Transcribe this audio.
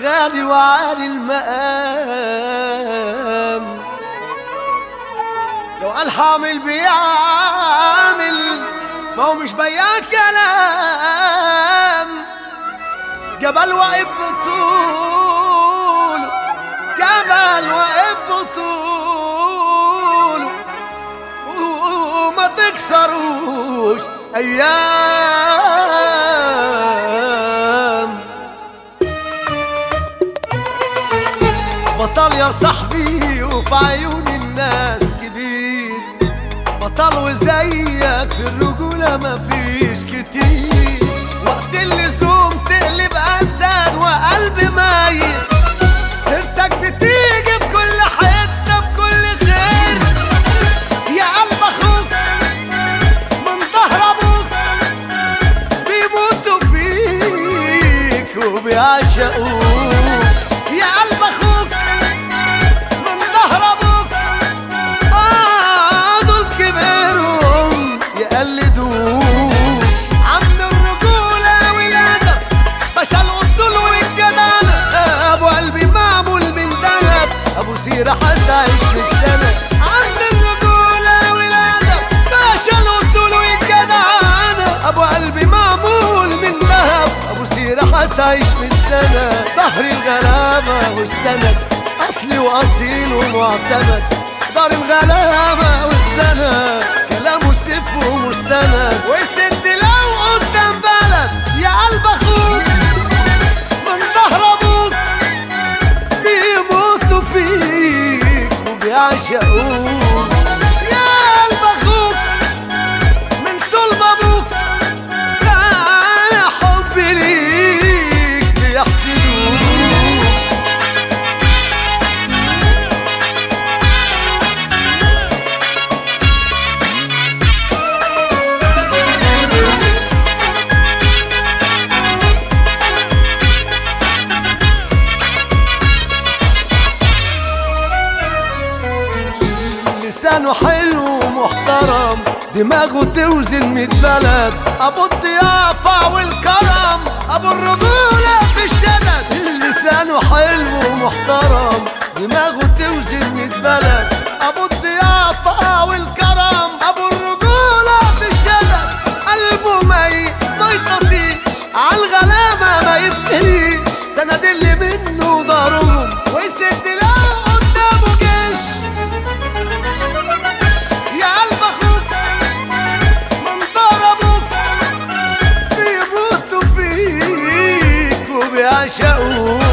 غالي وعالي المقام، لو قال حامل بيعمل، ما هو مش بيان كلام. جبل واقف بطوله، جبل واقف بطوله، وما تكسروش ايام. بطل يا صاحبي وفي عيون الناس كبير، بطل وزيك في الرجولة مفيش كتير. وقت اللزوم تقلب أسد وقلب ميت، سيرتك بتيجي بكل حتة بكل خير. يا قلب أخوك من ظهر أبوك بيموتوا فيك وبيعشقوك. يا قلب أخوك من ظهر أبوك دول كبرهم يقلدوك. عم الرجولة والأدب باشا الأصول والجدعنة، أبو قلبي معمول من دهب، أبو سيرة هتعيش 100 سنة. عم الرجولة والأدب باشا الأصول والجدعنة، أبو قلبي معمول من دهب، أبو سيرة هتعيش 100 سنة. ظهر الغلابة والسند، أصلي وأصيل ومعتمد. دار الغلابة والسند، كلامه سيف ومستند. والست لو قدام بلد، يا قلب أخوك من ظهر أبوك بيموتوا فيك وبيعشقوك. يا قلب أخوك من صلب أبوك، أنا حبي ليك بيحسدوك. لسانه حلو ومحترم، دماغه توزن 100 بلد. ابو الضيافة والكرم، ابو الرجولة في الشدد. لسانه حلو ومحترم، دماغه توزن 100 بلد. ابو الضيافة والكرم، ابو الرجولة في الشدد. قلبه ما يطفيش عالغلامة، ما يفتريش، سند اللي منه ضارهم. والست لو قدامه جيش، يا قلب أخوك من دار أبوك بيموتوا فيك وبيعشقوك.